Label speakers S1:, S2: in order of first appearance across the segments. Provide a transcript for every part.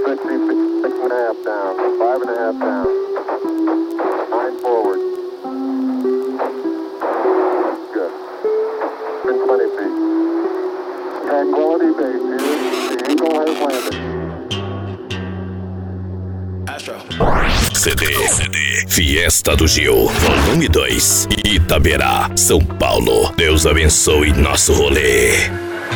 S1: 6.5 down, 5.5 down, 9 forward. Good. In 20 feet. Tranquility Base here. The Eagle has landed.
S2: Astro.
S3: CD Fiesta do Gil, volume 2, Itaberá, São Paulo. Deus abençoe nosso rolê.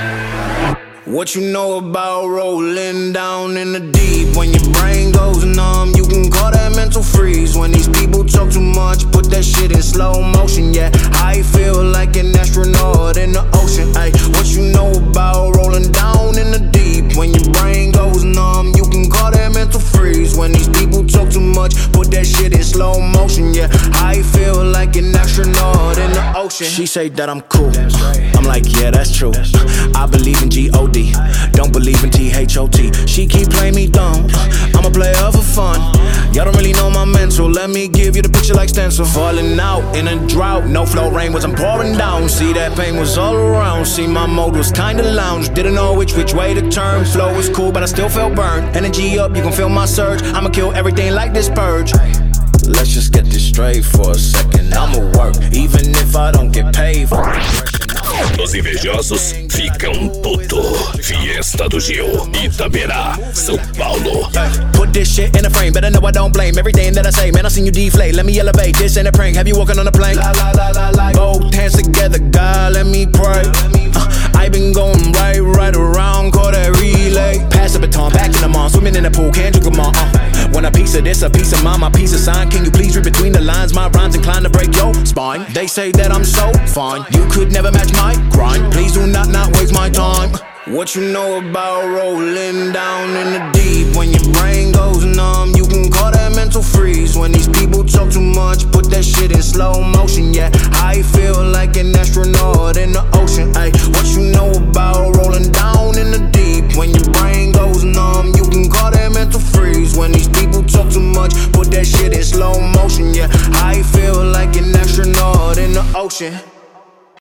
S2: What you know about rolling down in the deep? When your brain goes numb, you can call that mental freeze. When these people talk too much, put that shit in slow motion. Yeah, I feel like an astronaut in the ocean. Ay, what you know about rolling down in the deep? When your brain goes numb, you can call that mental freeze. When these people talk too much, put that shit in slow motion. Yeah, I feel like an astronaut in the ocean. She say that I'm cool. I'm like, yeah, that's true. I believe in G-O-D. Don't believe in T-H-O-T. She keep playing me dumb. I'm a player for fun. Y'all don't really know my mental. Let me give you the picture like stencil. Falling out in a drought. No flow rain wasn't pouring down. See, that pain was all around. See, my mode was kinda lounge. Didn't know which way to turn. Flow was cool, but I still felt burned. Energy up, you can feel my surge. I'ma kill everything like this purge. Let's just get this straight for a second. I'ma work, even if I don't get paid for it.
S3: Os invejosos ficam puto. Fiesta do Gil, Itaberá, São Paulo.
S2: Put this shit in a frame, better know I don't blame everything that I say. Man, I seen you deflate, let me elevate. This ain't a prank, have you walking on a plane? Both hands together, God, let me pray. I been going right around, call that relay. Pass the baton, back in the mall, swimming in the pool, can't drink them all. Want a piece of this, a piece of mine, my piece of sign. Can you please read between the lines? My rhymes inclined to break your spine. They say that I'm so fine, you could never match my grind. Please do not waste my time. What you know about rolling down in the deep? When your brain goes numb, you can call that mental freeze. When these people talk too much, put that shit in slow motion. Yeah, I feel like an astronaut in the ocean. Ay, what you know about rolling down in the deep? When your brain goes numb, you can call that mental freeze. When these people talk too much, put that shit in slow motion. Yeah, I feel like an astronaut in the ocean.